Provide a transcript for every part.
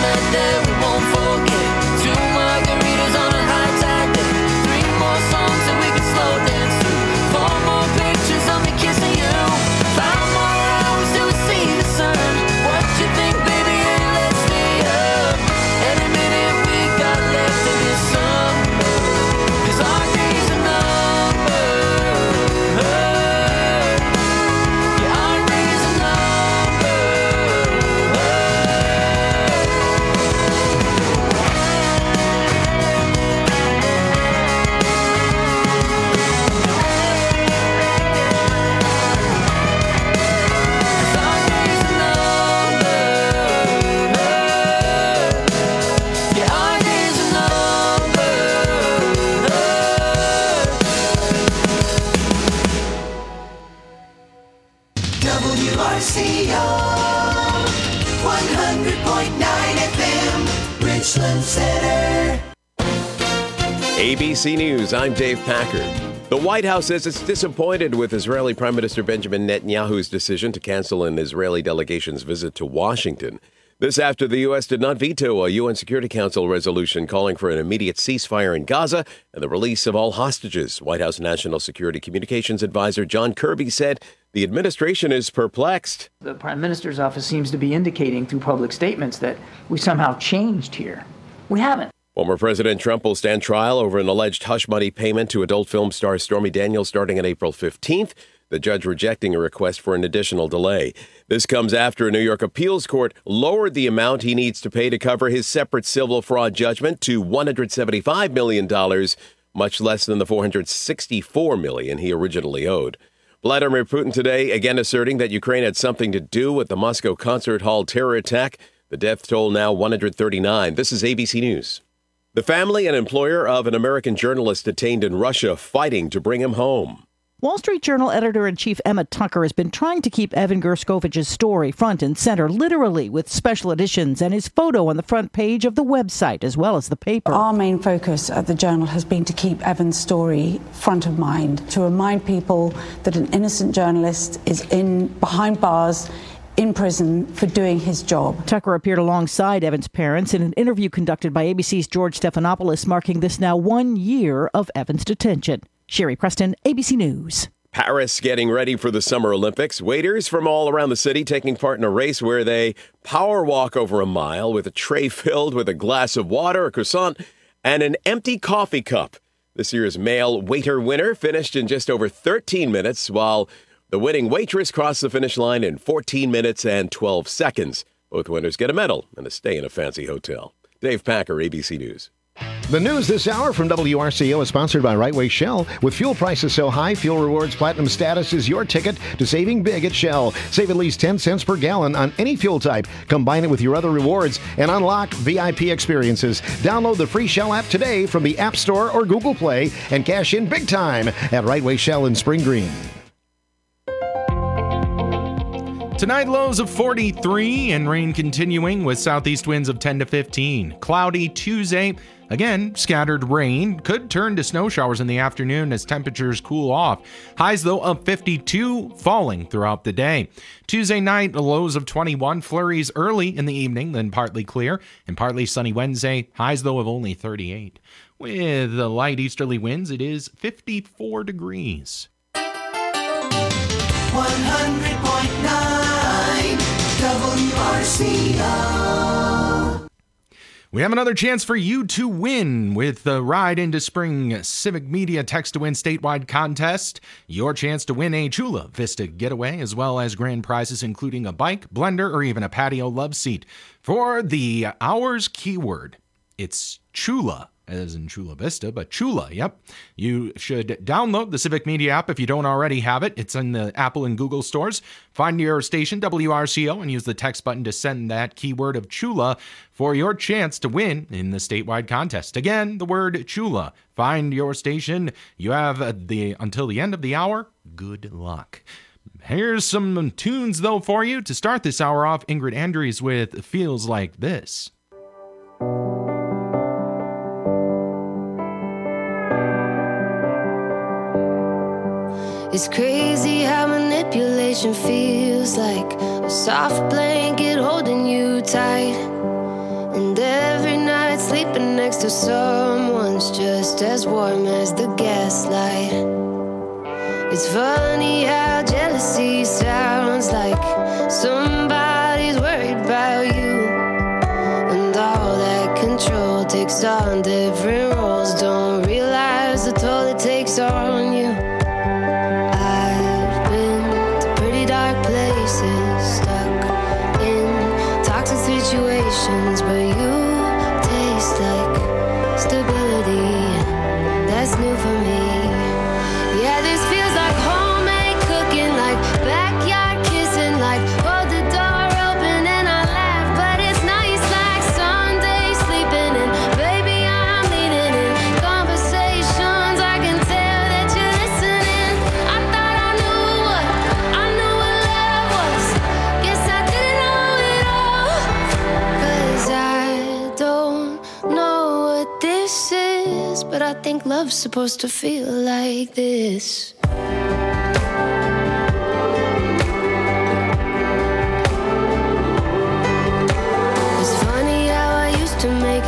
that day we won't forget. 2 margaritas on a high tide day. 3 more songs that we can slow dance to. 4 more pictures of me kissing you. 5 more hours till we see the sun. What you think, baby? Yeah, let's stay up. Every minute we got left in this summer, 'cause our days are numbered. Yeah, our days are numbered. WRCO 100.9 FM, Richland Center. ABC News, I'm Dave Packard. The White House says it's disappointed with Israeli Prime Minister Benjamin Netanyahu's decision to cancel an Israeli delegation's visit to Washington. This after the U.S. did not veto a UN Security Council resolution calling for an immediate ceasefire in Gaza and the release of all hostages. White House National Security Communications Advisor John Kirby said the administration is perplexed. The Prime Minister's office seems to be indicating through public statements that we somehow changed here. We haven't. Former President Trump will stand trial over an alleged hush money payment to adult film star Stormy Daniels starting on April 15th. The judge rejecting a request for an additional delay. This comes after a New York appeals court lowered the amount he needs to pay to cover his separate civil fraud judgment to $175 million, much less than the $464 million he originally owed. Vladimir Putin today again asserting that Ukraine had something to do with the Moscow concert hall terror attack. The death toll now 139. This is ABC News. The family and employer of an American journalist detained in Russia fighting to bring him home. Wall Street Journal editor-in-chief Emma Tucker has been trying to keep Evan Gershkovich's story front and center, literally with special editions and his photo on the front page of the website as well as the paper. Our main focus at the Journal has been to keep Evan's story front of mind, to remind people that an innocent journalist is behind bars, in prison for doing his job. Tucker appeared alongside Evan's parents in an interview conducted by ABC's George Stephanopoulos, marking this now 1 year of Evan's detention. Sherry Preston, ABC News. Paris getting ready for the Summer Olympics. Waders from all around the city taking part in a race where they power walk over a mile with a tray filled with a glass of water, a croissant, and an empty coffee cup. This year's male waiter winner finished in just over 13 minutes, while the winning waitress crossed the finish line in 14 minutes and 12 seconds. Both winners get a medal and a stay in a fancy hotel. Dave Packer, ABC News. The news this hour from WRCO is sponsored by Right Way Shell. With fuel prices so high, Fuel Rewards Platinum status is your ticket to saving big at Shell. Save at least 10 cents per gallon on any fuel type. Combine it with your other rewards and unlock VIP experiences. Download the free Shell app today from the App Store or Google Play and cash in big time at Right Way Shell in Spring Green. Tonight, lows of 43 and rain continuing with southeast winds of 10 to 15. Cloudy Tuesday. Again, scattered rain could turn to snow showers in the afternoon as temperatures cool off. Highs, though, of 52, falling throughout the day. Tuesday night, lows of 21, flurries early in the evening, then partly clear, and partly sunny Wednesday. Highs, though, of only 38. With the light easterly winds, it is 54 degrees. 100.9 WRCO. We have another chance for you to win with the Ride into Spring Civic Media Text to Win statewide contest. Your chance to win a Chula Vista getaway, as well as grand prizes including a bike, blender, or even a patio love seat. For the hour's keyword, it's Chula, as in Chula Vista, but Chula, yep. You should download the Civic Media app if you don't already have it. It's in the Apple and Google stores. Find your station, WRCO, and use the text button to send that keyword of Chula for your chance to win in the statewide contest. Again, the word Chula. Find your station. You have until the end of the hour. Good luck. Here's some tunes, though, for you. To start this hour off, Ingrid Andrews with Feels Like This. It's crazy how manipulation feels like a soft blanket holding you tight. And someone's just as warm as the gaslight. It's funny how jealousy sounds like somebody's worried about you, and all that control takes on different roles. Don't realize the toll it takes on you. I've been to pretty dark places, stuck in toxic situations, but you taste like stability. That's new for me. Yeah, this feels like homemade cooking, like backyard kissing, like hold the door open and I laugh, but it's nice like Sunday sleeping, and baby I'm leaning in conversations. I can tell that you're listening. I thought I knew what love was. Guess I didn't know it all, 'cause I don't know what this is, but I think love's supposed to feel like this. It's funny how I used to make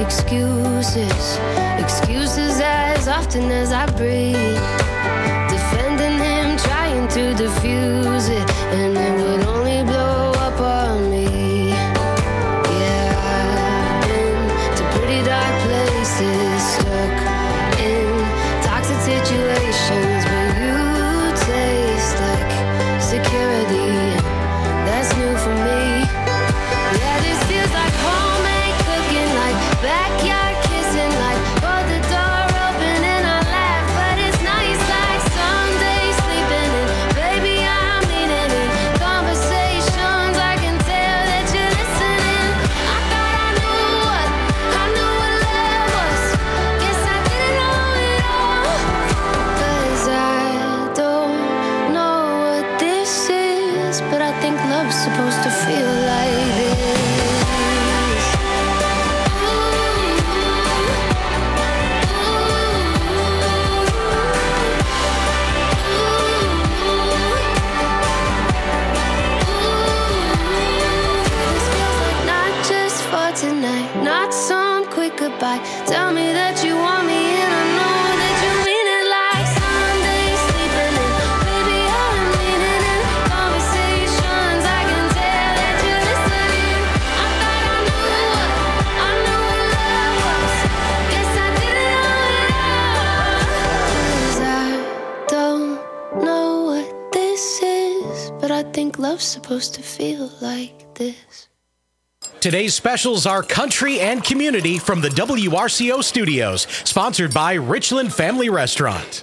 excuses as often as I breathe, defending him, trying to diffuse it, and it would only blow up on me. Yeah, I've been to pretty dark places, stuck in toxic situations, but you taste like security. That's new for me. Yeah, this feels like homemade cooking, like backyard kissing, like hold the door open and I laugh, but it's nice like Sunday sleeping, and baby I'm leaning in conversations. I can tell that you're listening. I thought I knew what love was. Guess I didn't know it all, 'cause I don't know what this is, but I think love's supposed to feel like this. This feels like not just for tonight, not some quick goodbye. Tell me that you want me and I know that you mean it, like Sunday sleeping, and baby I'm leaning in conversations. I can tell that you're listening. I thought I knew what love was. Guess I didn't know it all, 'cause I don't know what this is, but I think love's supposed to feel like this. Today's specials are country and community from the WRCO studios, sponsored by Richland Family Restaurant.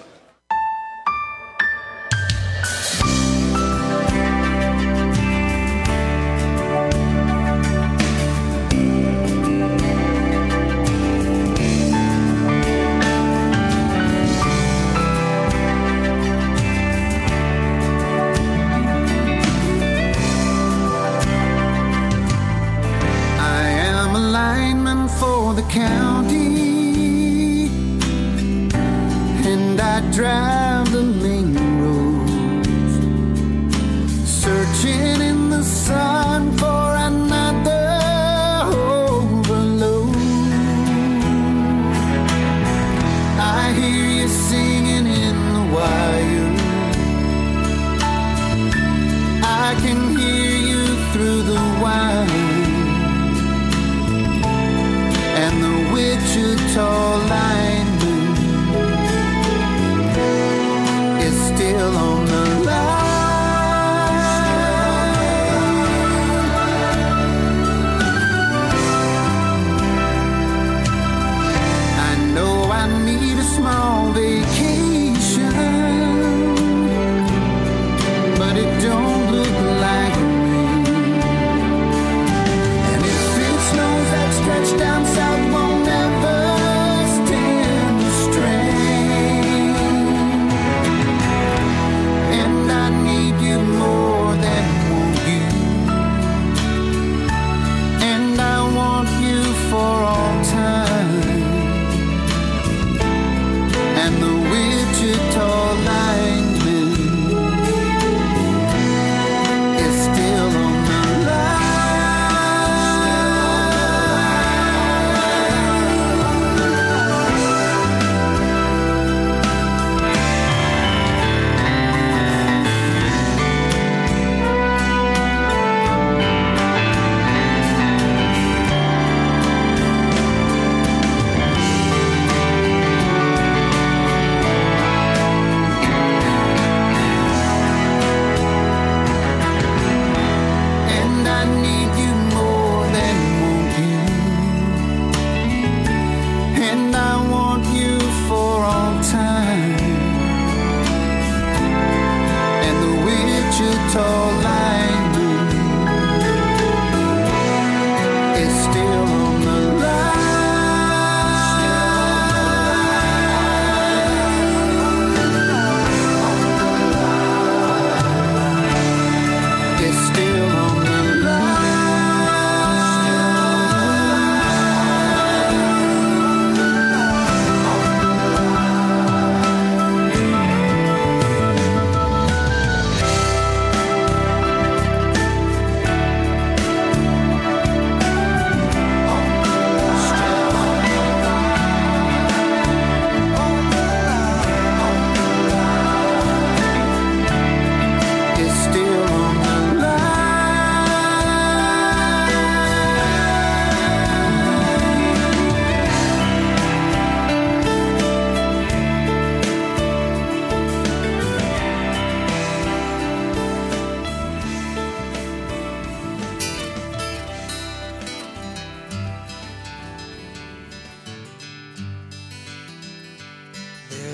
I am a lineman for the county, and I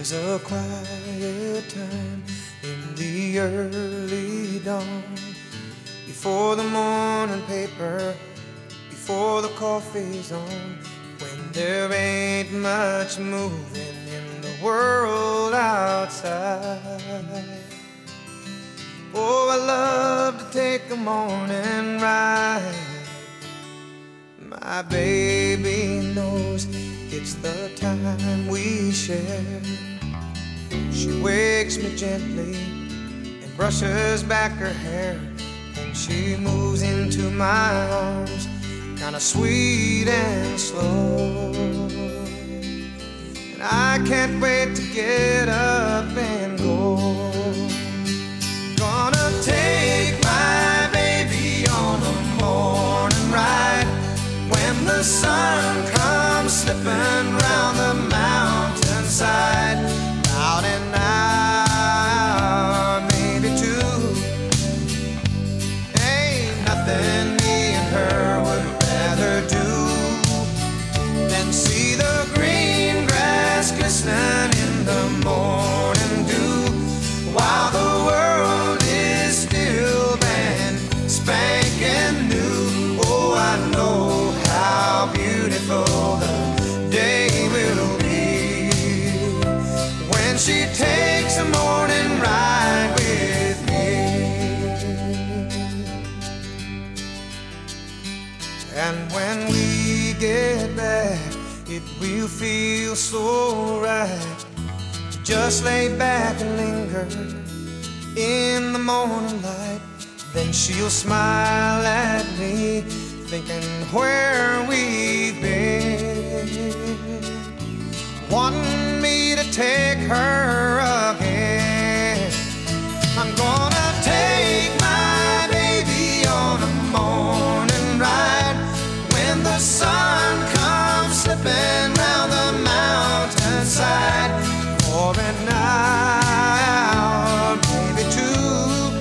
There's a quiet time in the early dawn, before the morning paper, before the coffee's on, when there ain't much moving in the world outside. Oh, I love to take a morning ride. My baby knows it's the time we share. She wakes me gently and brushes back her hair, and she moves into my arms, kinda sweet and slow. And I can't wait to get up and go. Gonna take my baby on a morning ride, when the sun comes slipping round the mountainside. About an hour, maybe two. Ain't nothing me and her would rather do than see the green grass glistening in the morning dew, while the world is still brand spanking new. Oh, I know how beautiful the day will be when she takes a morning ride with me. And when we get back, it will feel so right to just lay back and linger in the morning light. Then she'll smile at me, thinking where we've been, wanting me to take her again. I'm gonna take my baby on a morning ride, when the sun comes slipping round the mountainside, for an hour, maybe two.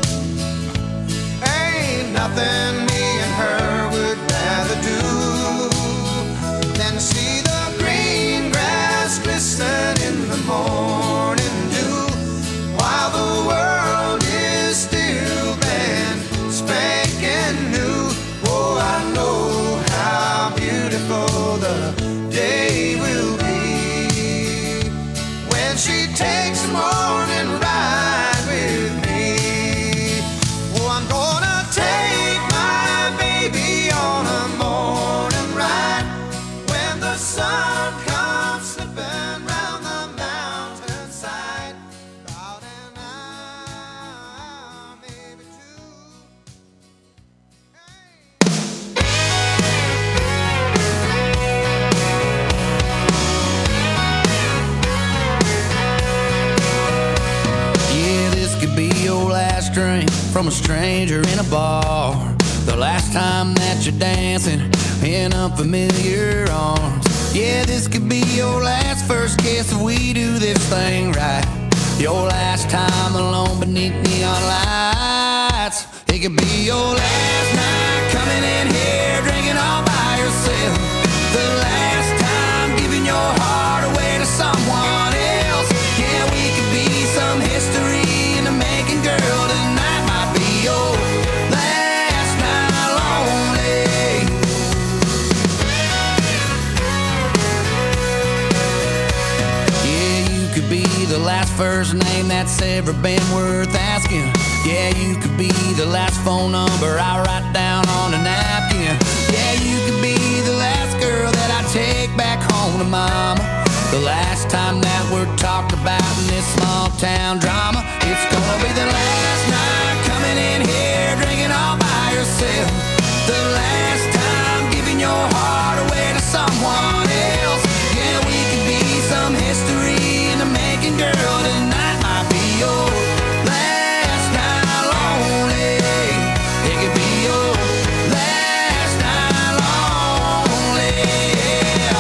Ain't nothing me and her would rather do than see the green grass glisten in the morning dew, while the world is still brand spanking new. Oh, I know how beautiful the day will be when she takes a morning ride with me. Oh, I'm gonna take my baby on a morning ride, when the sun comes slipping round the mountainside. About an hour, maybe two. Yeah, this could be your last drink from a stranger in a bar, the last time that you're dancing in unfamiliar arms. Yeah, this could be your last first kiss if we do this thing right, your last time alone beneath neon lights. It could be your last night coming in here drinking all by yourself, the last time giving your heart away to someone else. Yeah, we could be some history in the making, girl. Tonight might be your last night lonely. Yeah, you could be the last first name that's ever been worth asking. Yeah, you could be the last phone number I write down on a napkin. Yeah, you could be the last girl that I take back home to mama, the last time that we're talked about in this small town drama. It's gonna be the last night coming in here drinking all by yourself, the last time giving your heart away to someone else. Yeah, we could be some history in the making, girl. Tonight might be your last night lonely. It could be your last night lonely. Yeah.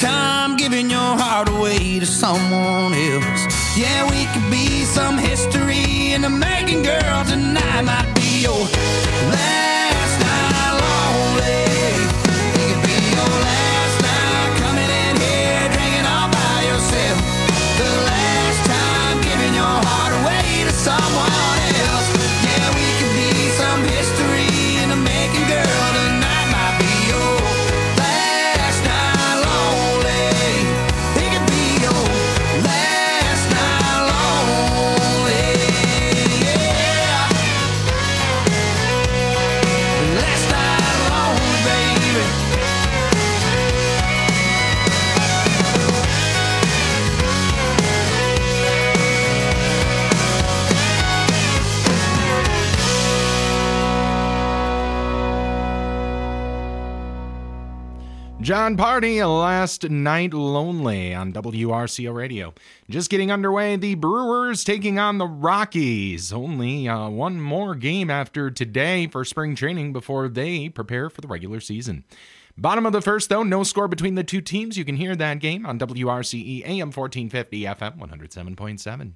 time giving your heart away to someone else. Yeah, we could be some history in the making, girl. Tonight might be your last night lonely. It could be your last night coming in here drinking all by yourself. The last time giving your heart away to someone else. Yeah, we could be some history in the making, girl. Tonight might be your last night lonely. It could be your last night lonely. Yeah. Last night lonely, baby. John Party, Last Night Lonely on WRCO Radio. Just getting underway, the Brewers taking on the Rockies. Only one more game after today for spring training before they prepare for the regular season. Bottom of the first, though, no score between the two teams. You can hear that game on WRCE AM 1450 FM 107.7.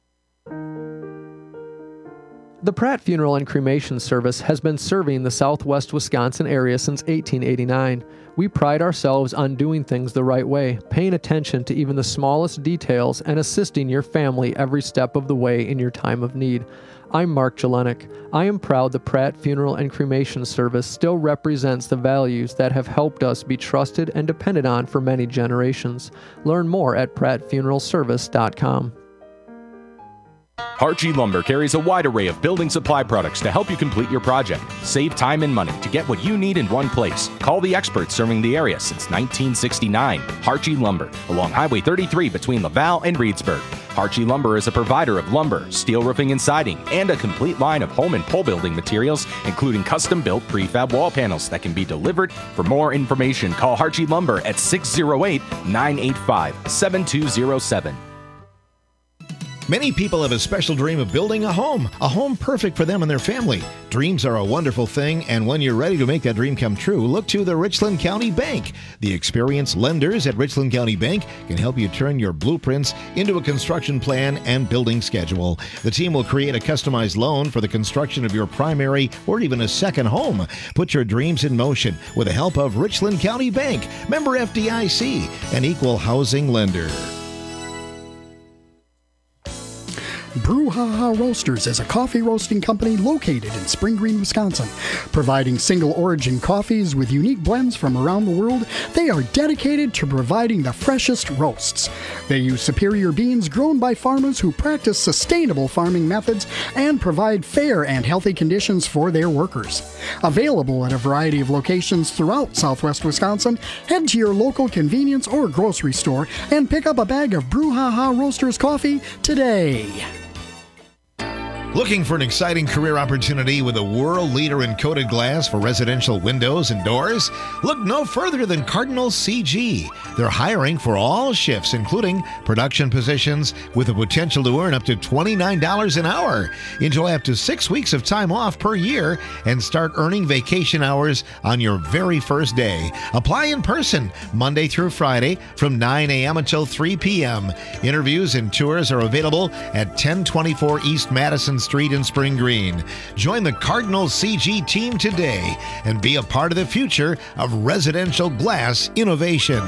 The Pratt Funeral and Cremation Service has been serving the southwest Wisconsin area since 1889. We pride ourselves on doing things the right way, paying attention to even the smallest details, and assisting your family every step of the way in your time of need. I'm Mark Jelenik. I am proud the Pratt Funeral and Cremation Service still represents the values that have helped us be trusted and depended on for many generations. Learn more at prattfuneralservice.com. Harchie Lumber carries a wide array of building supply products to help you complete your project. Save time and money to get what you need in one place. Call the experts serving the area since 1969. Harchie Lumber, along Highway 33 between Laval and Reedsburg. Harchie Lumber is a provider of lumber, steel roofing and siding, and a complete line of home and pole building materials, including custom-built prefab wall panels that can be delivered. For more information, call Harchie Lumber at 608-985-7207. Many people have a special dream of building a home perfect for them and their family. Dreams are a wonderful thing, and when you're ready to make that dream come true, look to the Richland County Bank. The experienced lenders at Richland County Bank can help you turn your blueprints into a construction plan and building schedule. The team will create a customized loan for the construction of your primary or even a second home. Put your dreams in motion with the help of Richland County Bank, member FDIC, an equal housing lender. Brouhaha Roasters is a coffee roasting company located in Spring Green, Wisconsin. Providing single origin coffees with unique blends from around the world, they are dedicated to providing the freshest roasts. They use superior beans grown by farmers who practice sustainable farming methods and provide fair and healthy conditions for their workers. Available at a variety of locations throughout southwest Wisconsin, head to your local convenience or grocery store and pick up a bag of Brouhaha Roasters coffee today. Looking for an exciting career opportunity with a world leader in coated glass for residential windows and doors? Look no further than Cardinal CG. They're hiring for all shifts, including production positions, with the potential to earn up to $29 an hour. Enjoy up to 6 weeks of time off per year and start earning vacation hours on your very first day. Apply in person Monday through Friday from 9 a.m. until 3 p.m. Interviews and tours are available at 1024 East Madison Street in Spring Green. Join the Cardinal CG team today and be a part of the future of residential glass innovation.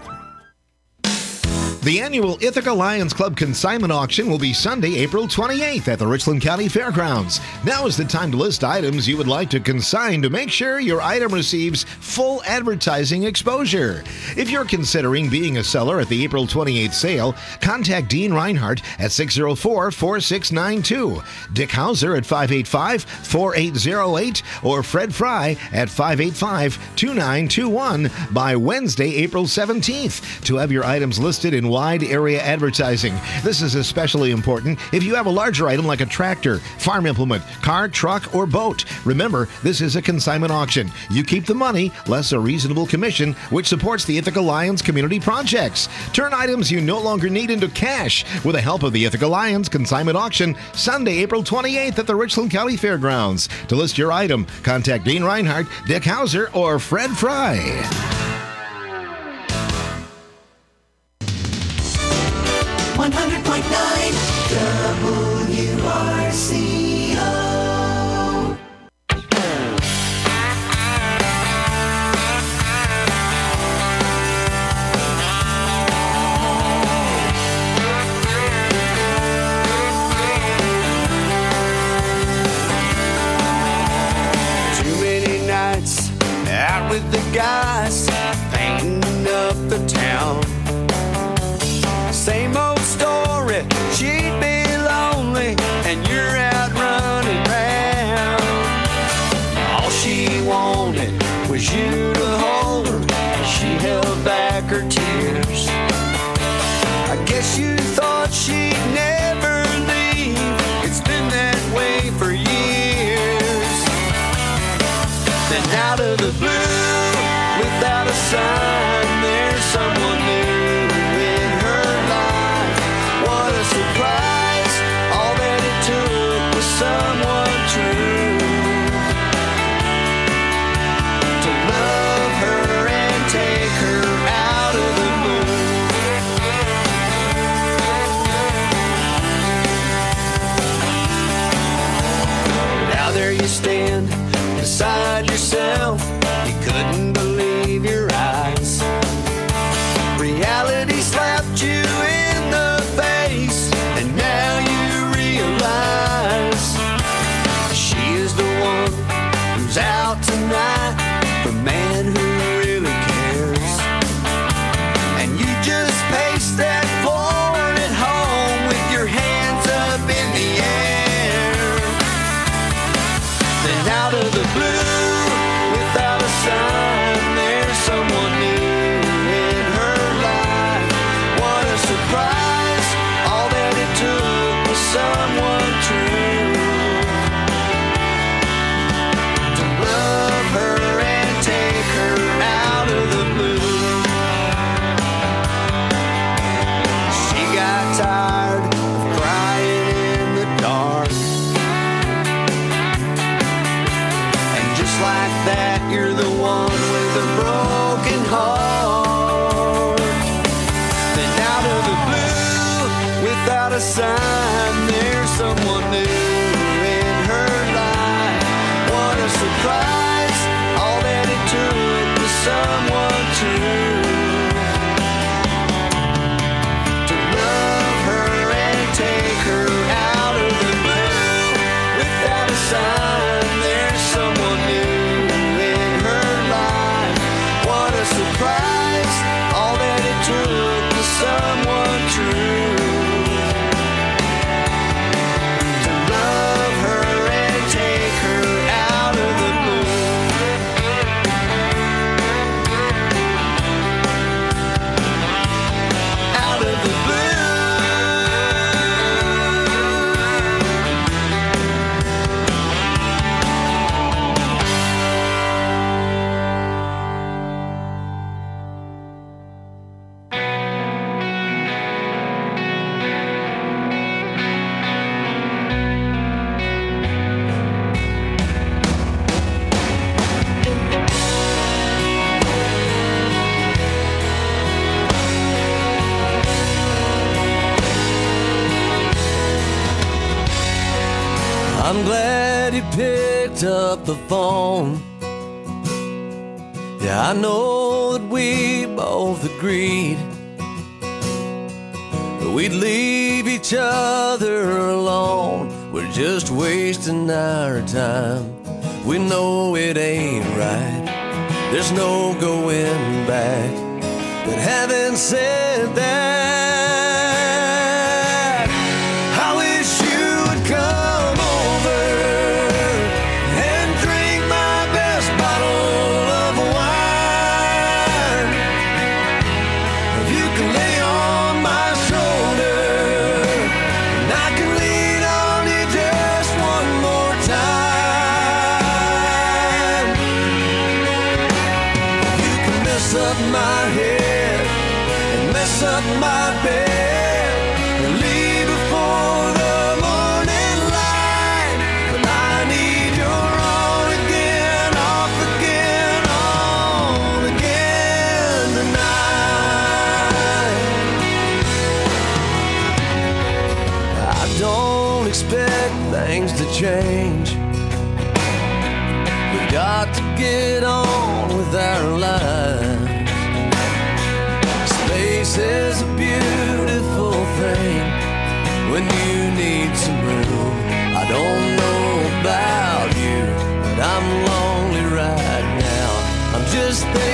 The annual Ithaca Lions Club Consignment Auction will be Sunday, April 28th at the Richland County Fairgrounds. Now is the time to list items you would like to consign to make sure your item receives full advertising exposure. If you're considering being a seller at the April 28th sale, contact Dean Reinhardt at 604-4692, Dick Hauser at 585-4808, or Fred Fry at 585-2921 by Wednesday, April 17th to have your items listed in wide area advertising. This is especially important if you have a larger item like a tractor, farm implement, car, truck, or boat. Remember, this is a consignment auction. You keep the money, less a reasonable commission, which supports the Ithaca Lions community projects. Turn items you no longer need into cash with the help of the Ithaca Lions Consignment Auction, Sunday, April 28th at the Richland County Fairgrounds. To list your item, contact Dean Reinhardt, Dick Hauser, or Fred Fry. guys painting up the town. Same old story, she'd be lonely and you're out running round. All she wanted was you to hold her, she held back her tears. I guess you thought she'd never leave, it's been that way for years. Then out of the blue, without a sign, there's someone new in her life. What a surprise, all that it took was someone true to love her and take her out of the blue. Now there you stand beside yourself, you couldn't believe your eyes. Reality slapped you in the face, and now you realize she is the one who's out tonight, the man who really cares. And you just pace that floor at home with your hands up in the air. Then out of the blue, without a sign, there's someone new in her life. What a surprise, all that it took was someone true to love her and take her out of the blue. She got tired of crying in the dark, and just like that, you're the one with a broken heart. Then out of the blue, without a sign, there's someone new in her life. What a surprise, all that it took was someone true to love her and take her out of the blue. Without a sign, there's someone new in her life. What a surprise, all that it took was someone true to love her and take her out of the blue. Out of the blue. I'm glad he picked up the phone. Yeah, I know that we both agreed that we'd leave each other alone. We're just wasting our time. We know it ain't right. There's no going back. But having said that, I wish you would come over and drink my best bottle of wine. You can lay on my shoulder and I can lean on you just one more time. You can mess up my head and mess up my bed and leave before the morning light. But I need your on again, off again, on again tonight. I don't expect things to change. We've got to get on with our lives. Space is a beautiful thing when you need some room. I don't know about you, but I'm lonely right now. I'm just thinking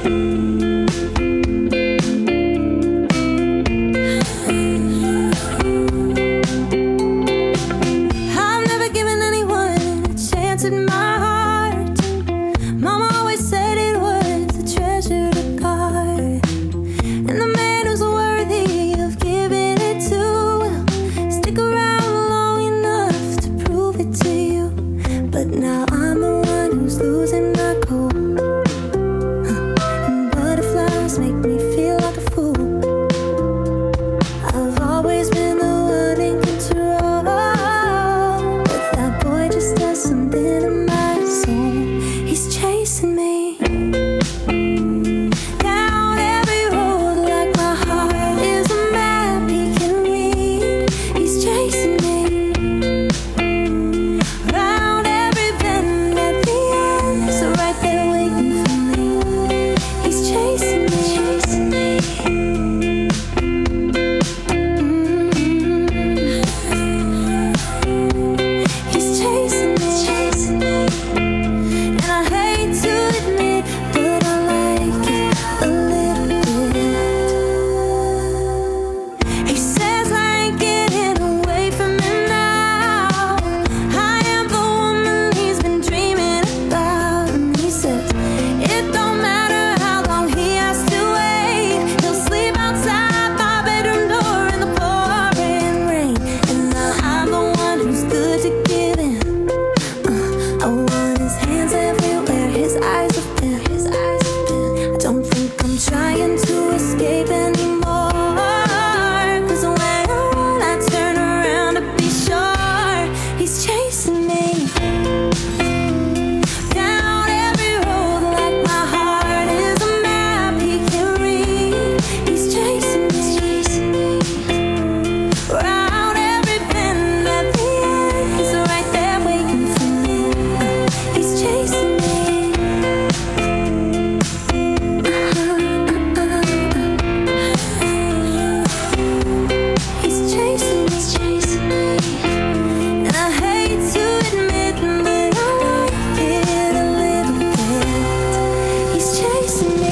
I've never given anyone a chance in my heart. Mama always said it was a treasure to guard. And the man who's worthy of giving it to will stick around long enough to prove it to you. But now I'm the one who's losing my cool. And butterflies make me feel like a fool. I've always been the one in control, but that boy just does something to my soul. He's chasing me down every road like my heart is a map he can read. He's chasing me round every bend at the end, so right there waiting for me. He's chasing me, chasing me. He's chasing me, chasing me. And I hate to admit, but I like it a little bit. He says I ain't getting away from him now. I am the woman he's been dreaming about. And he says it don't matter how long he has to wait. He'll sleep outside my bedroom door in the pouring rain. And now I'm the one who's good to giving. I want his hands everywhere, his eyes have been, his eyes have been. I don't think I'm trying to escape anymore. 'Cause when I run, I turn around to be sure. He's chasing me down every road like my heart is a map he can read. He's chasing me round every bend at the end. He's right there waiting for me. He's chasing me. He's chasing me, chasing me. And I hate to admit, but I like it a little bit. He's chasing me.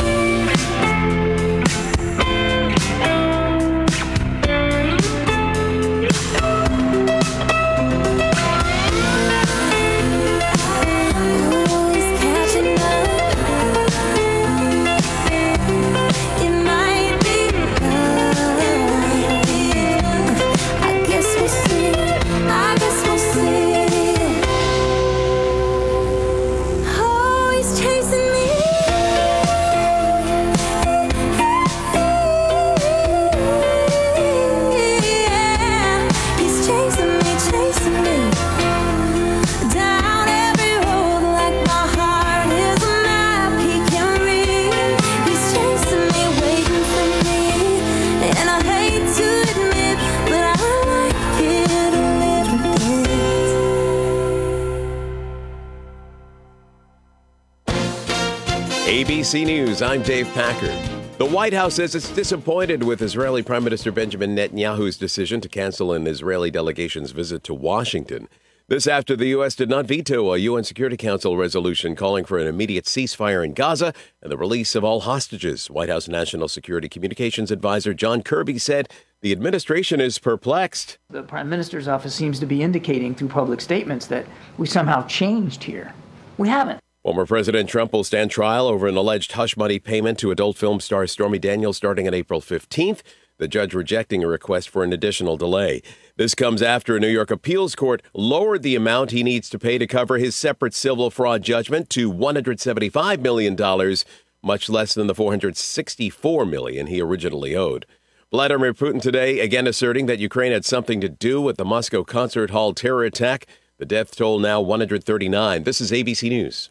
Oh, he's catching up. It might be love. I guess we'll see. I guess we'll see. Oh, he's chasing me. Yeah, he's chasing me, chasing me. Down every road like my heart is a map he can read. He's chasing me, waiting for me. And I hate to admit, but I like it a little bit. ABC News, I'm Dave Packard. The White House says it's disappointed with Israeli Prime Minister Benjamin Netanyahu's decision to cancel an Israeli delegation's visit to Washington. This after the U.S. did not veto a UN Security Council resolution calling for an immediate ceasefire in Gaza and the release of all hostages. White House National Security Communications Advisor John Kirby said the administration is perplexed. The Prime Minister's office seems to be indicating through public statements that we somehow changed here. We haven't. Former President Trump will stand trial over an alleged hush money payment to adult film star Stormy Daniels starting on April 15th. The judge rejecting a request for an additional delay. This comes after a New York appeals court lowered the amount he needs to pay to cover his separate civil fraud judgment to $175 million, much less than the $464 million he originally owed. Vladimir Putin today again asserting that Ukraine had something to do with the Moscow concert hall terror attack. The death toll now 139. This is ABC News.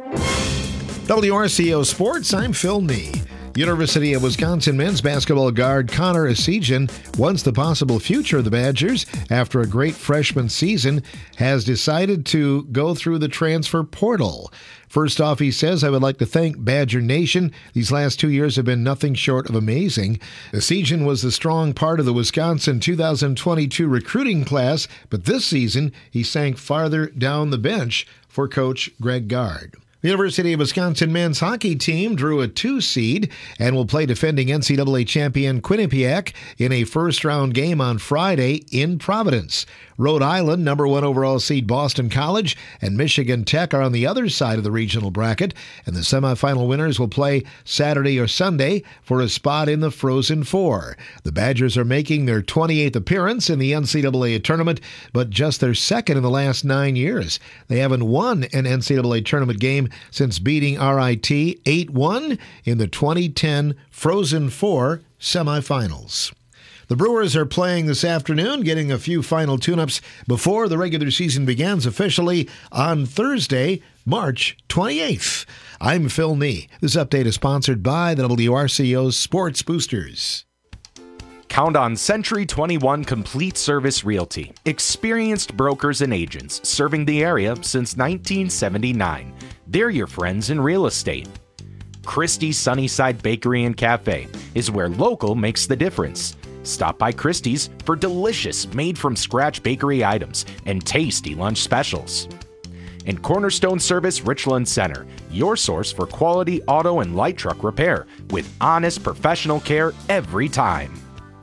WRCO Sports, I'm Phil Nee. University of Wisconsin men's basketball guard Connor Essegian wants the possible future of the Badgers after a great freshman season has decided to go through the transfer portal. First off, he says, I would like to thank Badger Nation. These last 2 years have been nothing short of amazing. Essegian was the strong part of the Wisconsin 2022 recruiting class, but this season he sank farther down the bench for Coach Greg Gard. The University of Wisconsin men's hockey team drew a 2 seed and will play defending NCAA champion Quinnipiac in a first-round game on Friday in Providence. Rhode Island, number 1 overall seed Boston College, and Michigan Tech are on the other side of the regional bracket, and the semifinal winners will play Saturday or Sunday for a spot in the Frozen Four. The Badgers are making their 28th appearance in the NCAA tournament, but just their second in the last 9 years. They haven't won an NCAA tournament game since beating RIT 8-1 in the 2010 Frozen Four semifinals. The Brewers are playing this afternoon, getting a few final tune-ups before the regular season begins officially on Thursday, March 28th. I'm Phil Nee. This update is sponsored by the WRCO Sports Boosters. Count on Century 21 Complete Service Realty. Experienced brokers and agents serving the area since 1979. They're your friends in real estate. Christie's Sunnyside Bakery and Cafe is where local makes the difference. Stop by Christie's for delicious made-from-scratch bakery items and tasty lunch specials. And Cornerstone Service Richland Center, your source for quality auto and light truck repair with honest professional care every time.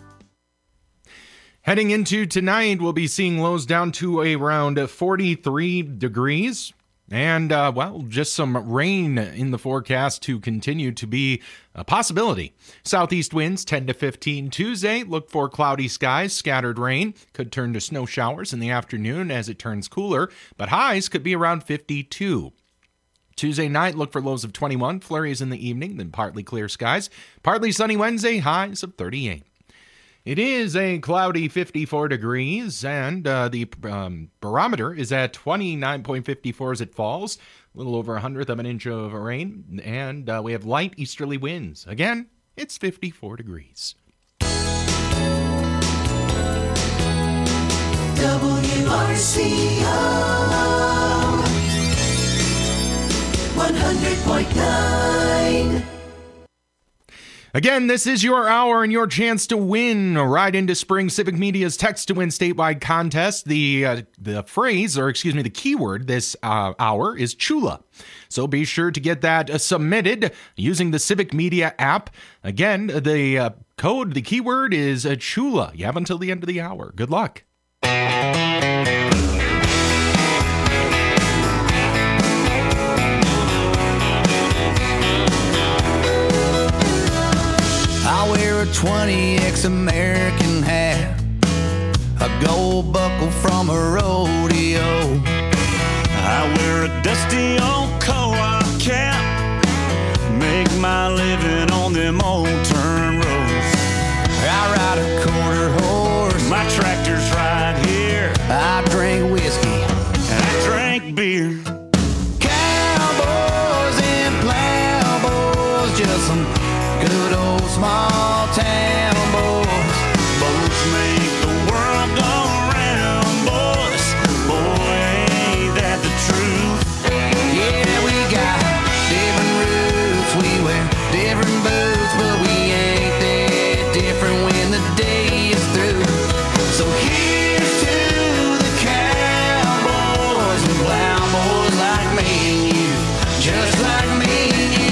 Heading into tonight, we'll be seeing lows down to around 43 degrees. And, just some rain in the forecast to continue to be a possibility. Southeast winds 10 to 15 Tuesday. Look for cloudy skies, scattered rain. Could turn to snow showers in the afternoon as it turns cooler, but highs could be around 52. Tuesday night, look for lows of 21, flurries in the evening, then partly clear skies. Partly sunny Wednesday, highs of 38. It is a cloudy 54 degrees, and the barometer is at 29.54 as it falls. A little over 1/100 of an inch of rain, and we have light easterly winds. Again, it's 54 degrees. WRCO 100.9. Again, this is your hour and your chance to win. Ride into Spring Civic Media's Text to Win statewide contest. The keyword this hour is Chula. So be sure to get that submitted using the Civic Media app. Again, the keyword is Chula. You have until the end of the hour. Good luck. I wear a 20X American hat, a gold buckle from a rodeo. I wear a dusty old co-op cap, make my living on them old turn roads. I ride a quarter horse, my tractor's right here. I drink whiskey, and I drink beer. Cowboys and plowboys, just some good old small town boys. Boats make the world go round, boys. Boy, ain't that the truth? Yeah, we got different roots, we wear different boots, but we ain't that different when the day is through. So here's to the cowboys and plowboys like me and you, just like me and you.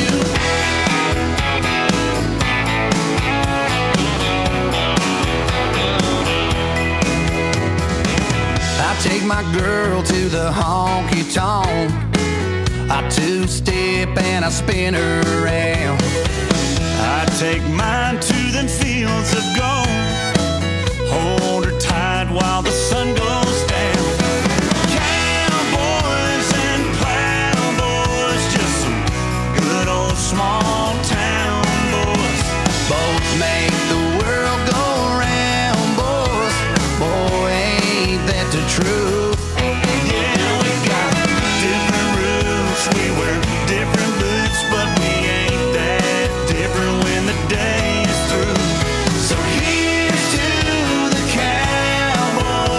I take my girl to the honky tonk. I two-step and I spin her around. I take mine to them fields of gold. Hold her tight while the sun goes down. Cowboys and plowboys, just some good old small town boys. Both make the world go round, boys. Boy, ain't that the truth? Yeah, we got different roots, we wear different boots, but we ain't that different when the day is through. So here's to the cowboys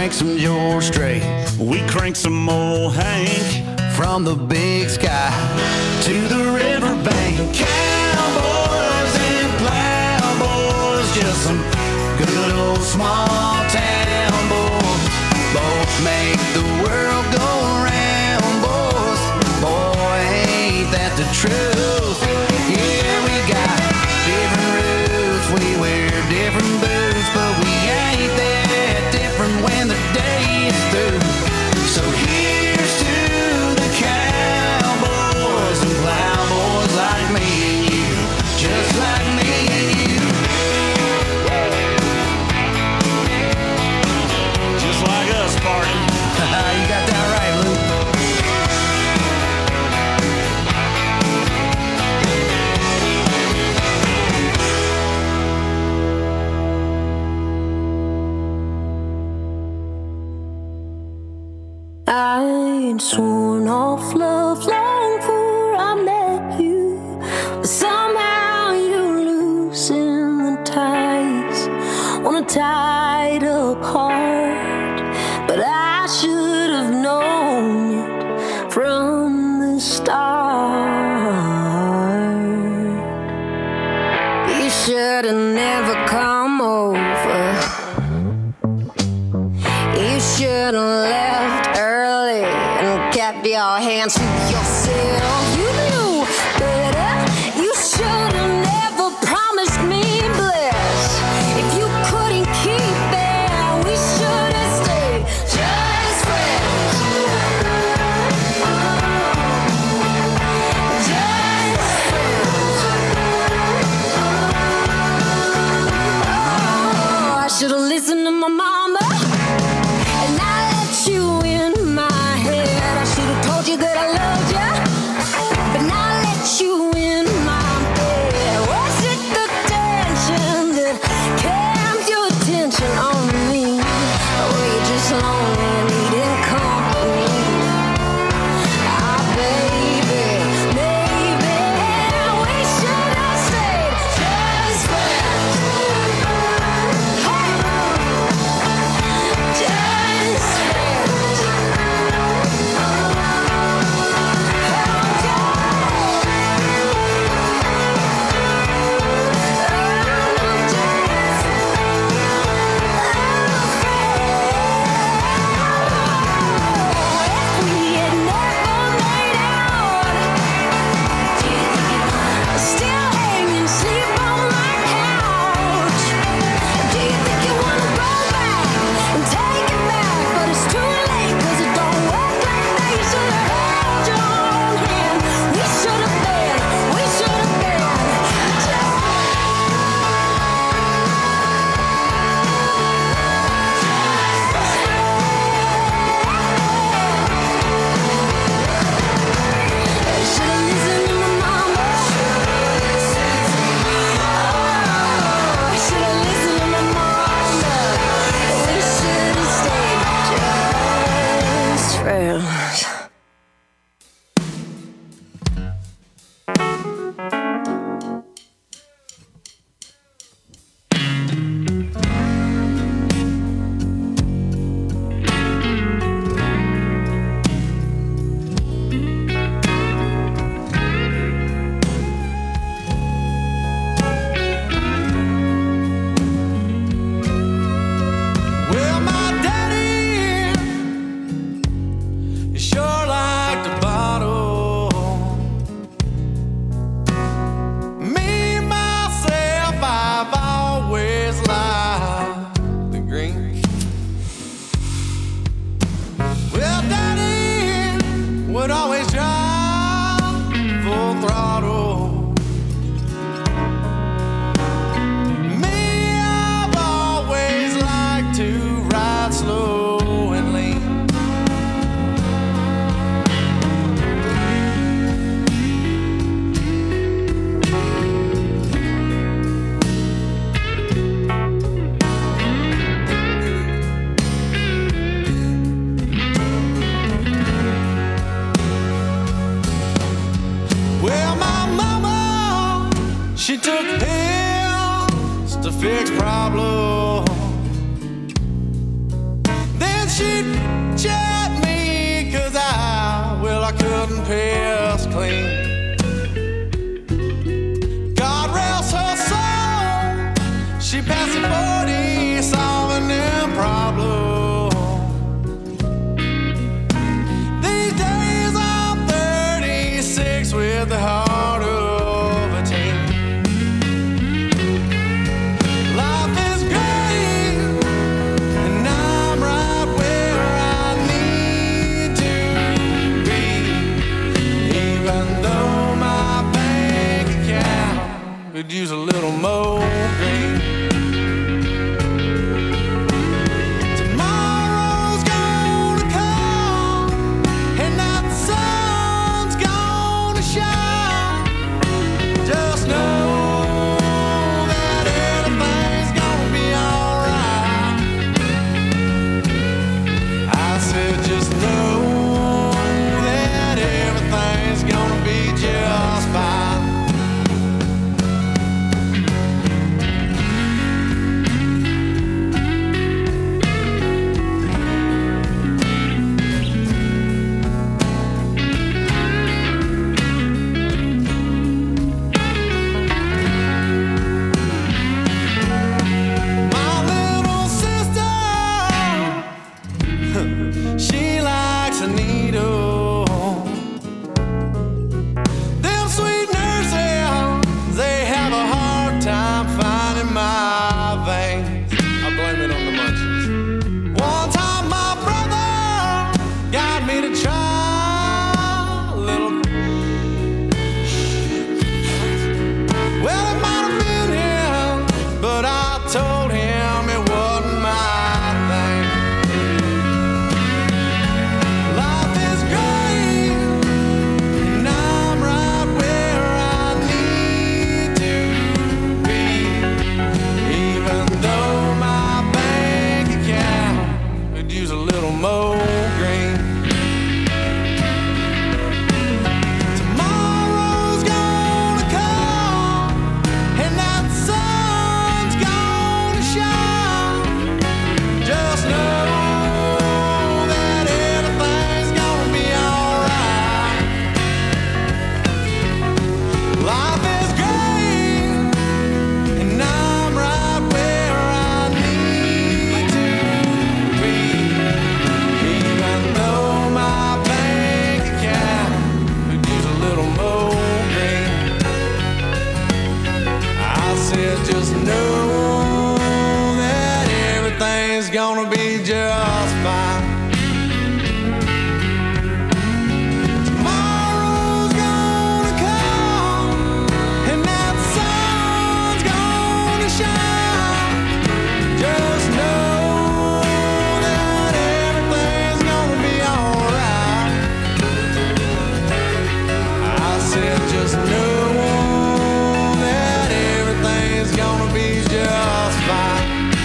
crank some George Strait. We crank some old Hank. From the big sky to the riverbank. Cowboys and plowboys, just some good old small town boys. Both make the world go round, boys. Boy, ain't that the truth. Yeah, we got different roots, we wear different boots, but we ain't that different when the day is through. So here's to the cowboys and plowboys like me and you, just like me and you. Just like us, Spartan. You got that right, Luke. I ain't sworn off love long before I met you, but somehow you loosen the ties on a tied up heart. But I should have known it from the start. You should have never come over. You should have left early and kept your hands to yourself. You knew better. You should have never promised me bliss. If you couldn't keep it, we should have stayed just friends. Just friends. Oh, I should have listened to my mama. You in my head, I should have told you that I loved you, but now I let you in my bed. Was it the tension that kept your attention on me, or were you just lonely and needing company? Ah, baby, maybe we should have stayed just friends. Just Well, my And she'd chat me 'cause I couldn't piss clean. God rest her soul, she passed the 40 solving them problems. These days I'm 36 with the heart of a teen. Life is great, and I'm right where I need to be, even though my bank account could use a little more green. Tomorrow's gonna come, and that sun's gonna shine. Just know that everything's gonna be alright. I said just know that everything's gonna be just fine. My little sister, she likes a needle. Them sweet nurses, they have a hard time finding my veins. I blame it on the munchies. One time my brother got me to try a little. Well, it might have been him, but I told him it wasn't my thing. Life is great, and I'm right where I need to be, even though my bank account could use a little more green. Tomorrow's gonna come, and that sun's gonna shine. Just know that everything's gonna be alright. Life is great, and I'm right where I need to be, even though my bank account could use a little more green. I said just know that everything's gonna be just fine. Tomorrow's gonna come, and that sun's gonna shine. Just know that everything's gonna be alright. I said just know that everything's gonna be just fine.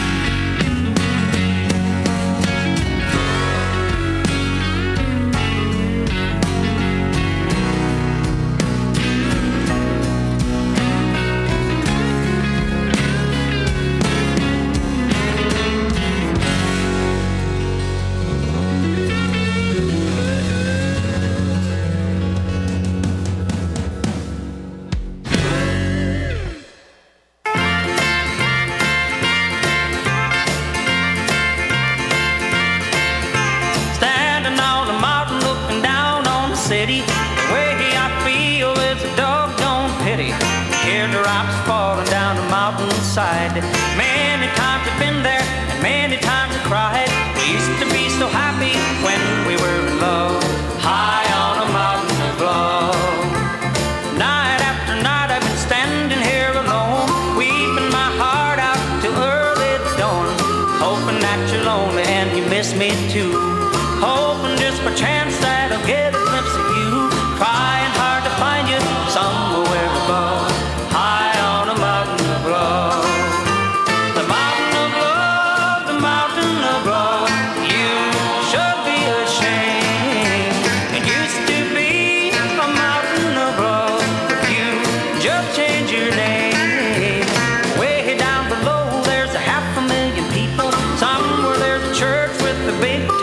Standing on a mountain looking down on the city, the way I feel is a doggone pity. Teardrops falling down the mountainside. Many times I've been there, and many times I cried. We used to be so happy when we were in love, high on a mountain of love. Night after night I've been standing here alone, weeping my heart out till early dawn, hoping that you're lonely and you miss me too, hoping just for chance that I'll get a glimpse of you, trying hard to find you somewhere above, high on a mountain of love. The mountain of love, the mountain of love. You should be ashamed. It used to be a mountain of love. You just changed your name. Way down below there's a 500,000 people. Somewhere there's a church with a big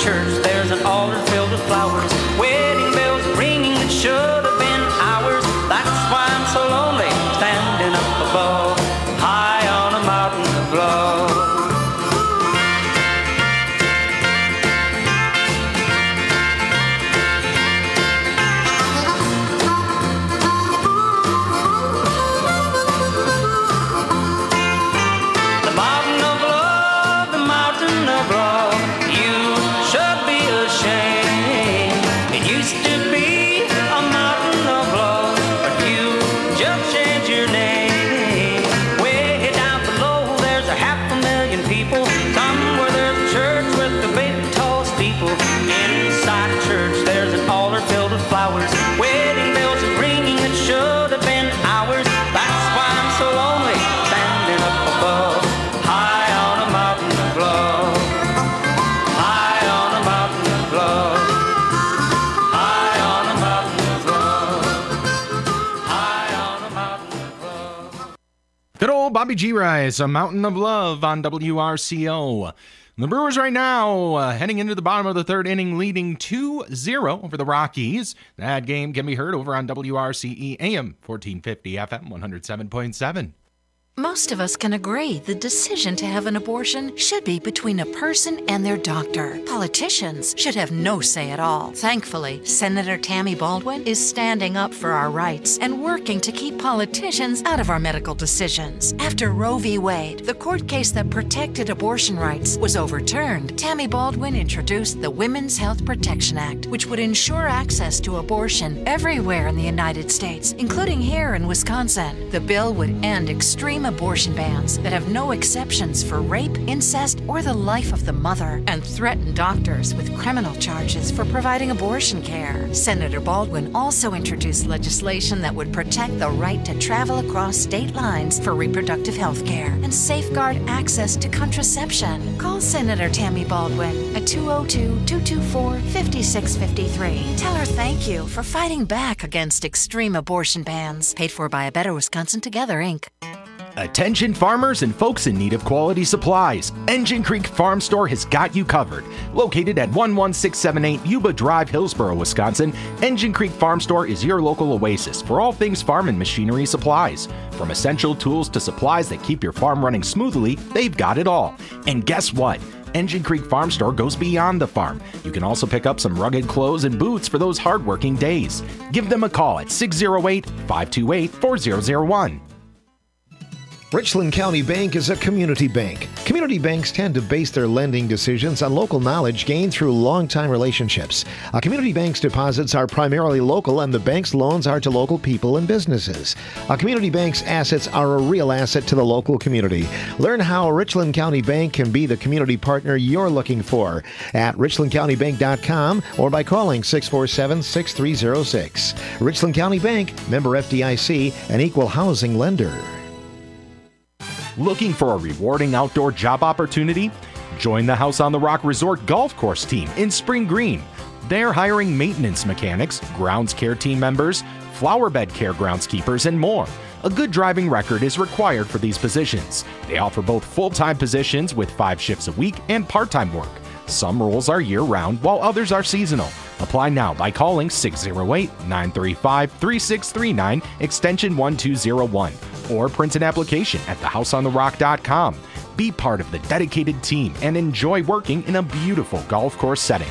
church, there's an altar filled with flowers. Wedding bells ringing that should have been ours. That's why I'm so lonely, standing up above, high on a mountain of love. Good old Bobby G. Rice, A Mountain of Love on WRCO. The Brewers right now heading into the bottom of the third inning, leading 2-0 over the Rockies. That game can be heard over on WRCE AM 1450 FM 107.7. Most of us can agree the decision to have an abortion should be between a person and their doctor. Politicians should have no say at all. Thankfully, Senator Tammy Baldwin is standing up for our rights and working to keep politicians out of our medical decisions. After Roe v. Wade, the court case that protected abortion rights, was overturned, Tammy Baldwin introduced the Women's Health Protection Act, which would ensure access to abortion everywhere in the United States, including here in Wisconsin. The bill would end extreme abortion bans that have no exceptions for rape, incest, or the life of the mother, and threaten doctors with criminal charges for providing abortion care. Senator Baldwin also introduced legislation that would protect the right to travel across state lines for reproductive health care and safeguard access to contraception. Call Senator Tammy Baldwin at 202-224-5653. Tell her thank you for fighting back against extreme abortion bans. Paid for by A Better Wisconsin Together, Inc. Attention farmers and folks in need of quality supplies. Engine Creek Farm Store has got you covered. Located at 11678 Yuba Drive, Hillsboro, Wisconsin, Engine Creek Farm Store is your local oasis for all things farm and machinery supplies. From essential tools to supplies that keep your farm running smoothly, they've got it all. And guess what? Engine Creek Farm Store goes beyond the farm. You can also pick up some rugged clothes and boots for those hardworking days. Give them a call at 608-528-4001. Richland County Bank is a community bank. Community banks tend to base their lending decisions on local knowledge gained through long-time relationships. A community bank's deposits are primarily local, and the bank's loans are to local people and businesses. A community bank's assets are a real asset to the local community. Learn how Richland County Bank can be the community partner you're looking for at richlandcountybank.com or by calling 647-6306. Richland County Bank, member FDIC, an equal housing lender. Looking for a rewarding outdoor job opportunity? Join the House on the Rock Resort Golf Course team in Spring Green. They're hiring maintenance mechanics, grounds care team members, flower bed care groundskeepers, and more. A good driving record is required for these positions. They offer both full-time positions with 5 shifts a week and part-time work. Some roles are year-round, while others are seasonal. Apply now by calling 608-935-3639, extension 1201, or print an application at thehouseontherock.com. Be part of the dedicated team and enjoy working in a beautiful golf course setting.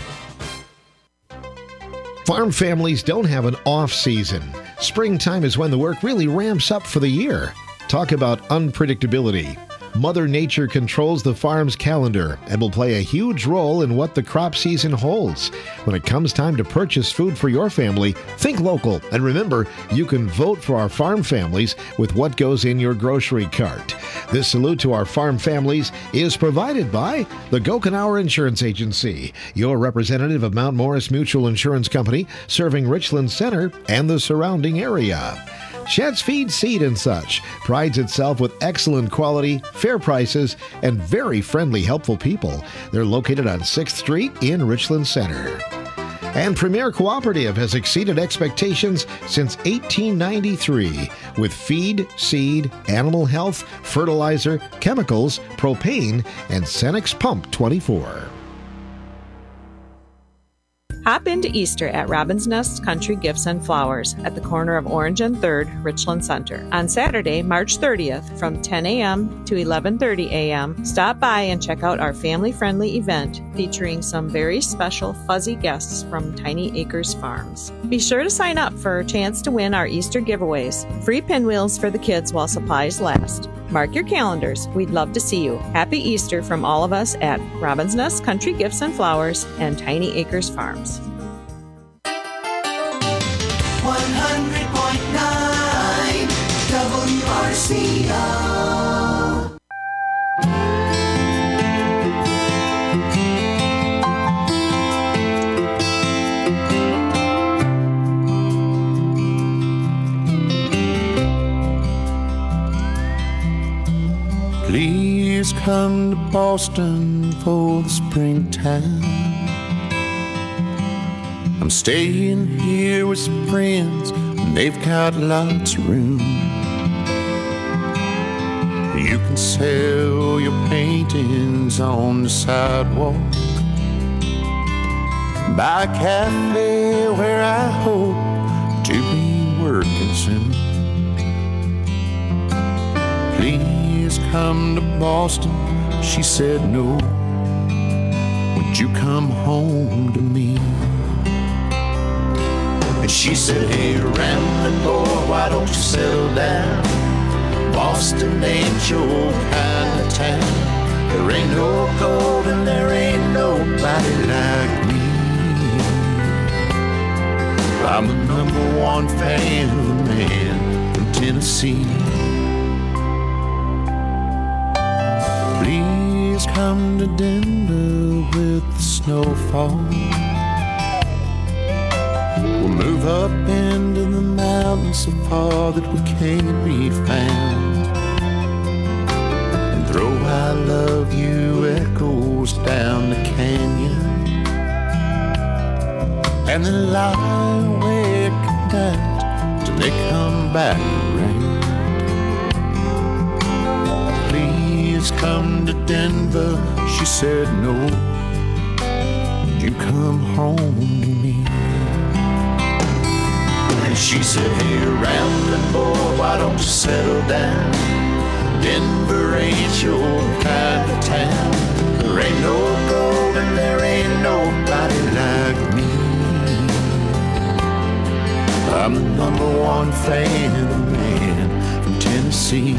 Farm families don't have an off-season. Springtime is when the work really ramps up for the year. Talk about unpredictability. Mother Nature controls the farm's calendar and will play a huge role in what the crop season holds. When it comes time to purchase food for your family, think local. And remember, you can vote for our farm families with what goes in your grocery cart. This salute to our farm families is provided by the Gokenauer Insurance Agency, your representative of Mount Morris Mutual Insurance Company, serving Richland Center and the surrounding area. Shed's Feed, Seed and Such prides itself with excellent quality, fair prices, and very friendly, helpful people. They're located on 6th Street in Richland Center. And Premier Cooperative has exceeded expectations since 1893 with feed, seed, animal health, fertilizer, chemicals, propane, and Cenex Pump 24. Hop into Easter at Robin's Nest Country Gifts and Flowers at the corner of Orange and 3rd, Richland Center. On Saturday, March 30th from 10 a.m. to 11:30 a.m., stop by and check out our family-friendly event featuring some very special fuzzy guests from Tiny Acres Farms. Be sure to sign up for a chance to win our Easter giveaways. Free pinwheels for the kids while supplies last. Mark your calendars. We'd love to see you. Happy Easter from all of us at Robin's Nest Country Gifts and Flowers and Tiny Acres Farms. 100.9 WRCO. Please come to Boston for the springtime. I'm staying here with some friends, and they've got lots of room. You can sell your paintings on the sidewalk, buy a cafe where I hope to be working soon. Please come to Boston, she said no. Would you come home to me? And she said, hey, Ramblin' boy, why don't you settle down? Boston ain't your kind of town. There ain't no gold and there ain't nobody like me. I'm the #1 fan of the man from Tennessee. Please come to Denver with the snowfall. We'll move up into the mountains so far that we can't be found, and throw I love you echoes down the canyon, and then lie awake at night till they come back around. Please come to Denver, she said no. You come home to me. And she said, hey, Ramblin' boy, why don't you settle down? Denver ain't your kind of town. There ain't no gold and there ain't nobody like me. I'm the #1 fan of the man from Tennessee.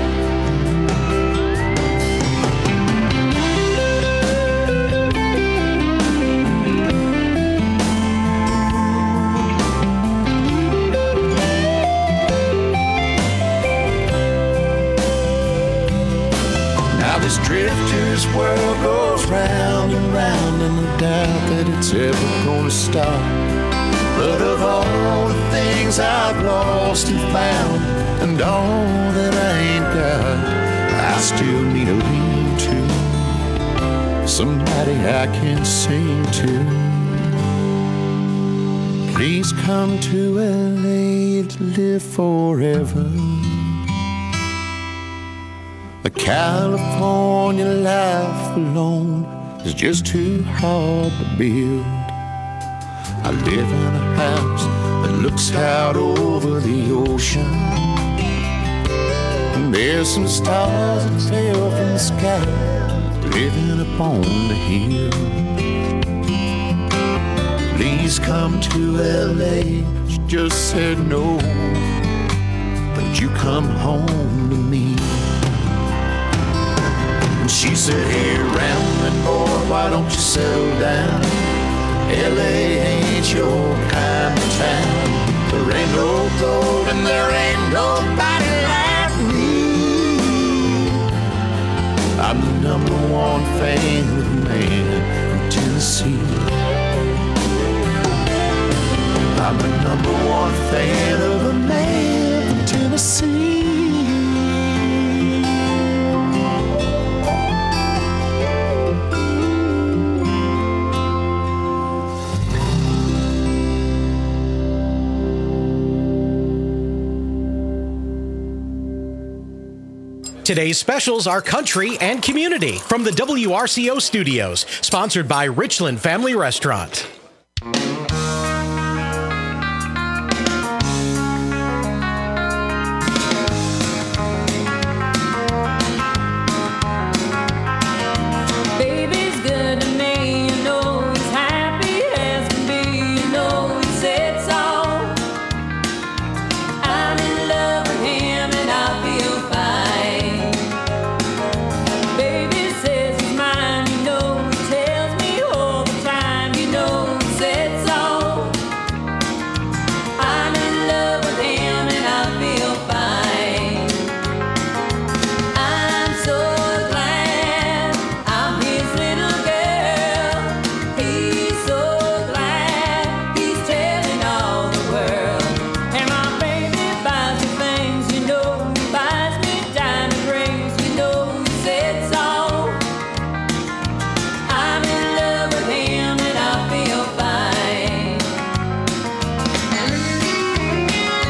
This drifter's world goes round and round, and no doubt that it's ever gonna stop. But of all the things I've lost and found, and all that I ain't got, I still need a lean-to, somebody I can sing to. Please come to LA to live forever. A California life alone is just too hard to build. I live in a house that looks out over the ocean, and there's some stars that fell from the sky living upon the hill. Please come to LA, she just said no. But you come home to me. And she said, hey, Ramblin' boy, why don't you settle down? LA ain't your kind of town. There ain't no gold and there ain't nobody like me. I'm the #1 fan of the man from Tennessee. I'm the #1 fan of the man from Tennessee. Today's specials are country and community from the WRCO studios, sponsored by Richland Family Restaurant.